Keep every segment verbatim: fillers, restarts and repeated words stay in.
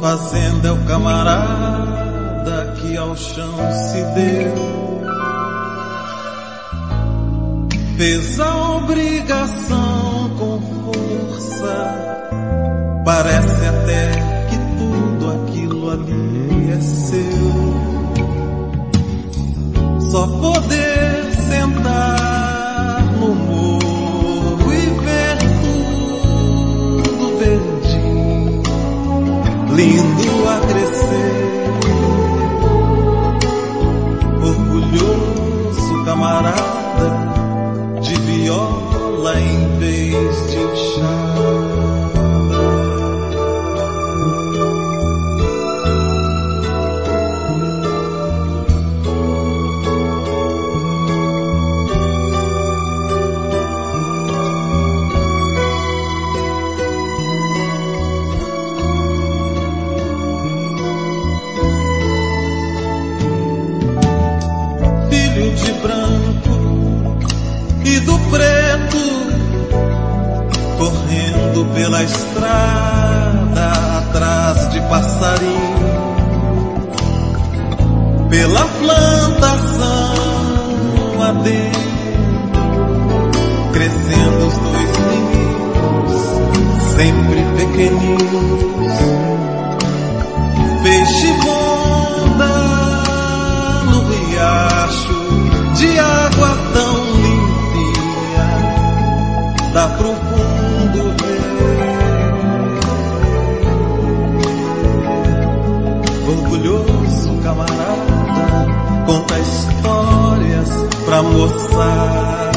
fazenda é o camarada que ao chão se deu. Fez a obrigação com força, parece até que tudo aquilo ali é seu. Só poder sentar no morro e ver tudo verdinho, lindo a crescer. Orgulhoso camarada, de viola em vez de enxada. Filho de branco e do preto, correndo pela estrada atrás de passarinho, pela plantação adentro, crescendo os dois meninos, sempre pequeninos. Peixe bonda no riacho de água tão limpinha, dá pro fundo ver. Orgulhoso camarada, conta histórias pra moçada.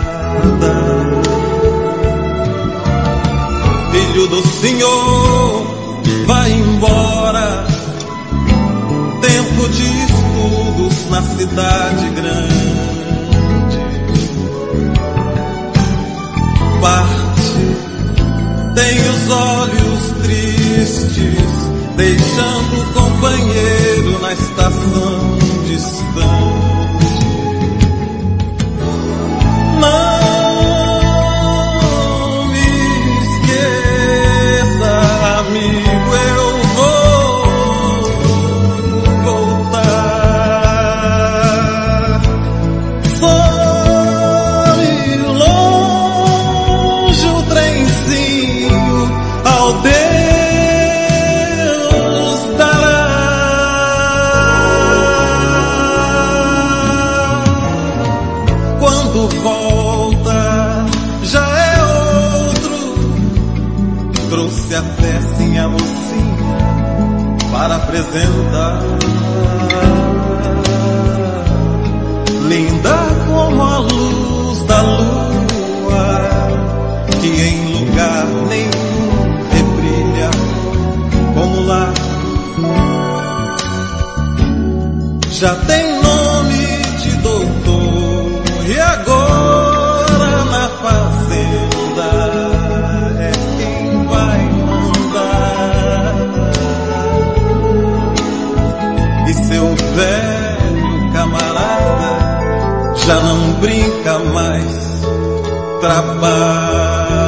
Filho do Senhor, vai embora, tempo de estudos na cidade grande. Parte, tem os olhos tristes, deixando o companheiro na estação distante. Não me esqueça, amigo, eu vou voltar. Some longe o trenzinho, ao Deus dará. Quando volta já é outro, trouxe até sim a mocinha para apresentar. Linda como a luz da lua, que em lugar nenhum rebrilha como lá. Já tem nome de doutor e agora na fazenda é quem vai mandar. E seu velho camarada já não brinca mais, trabalha.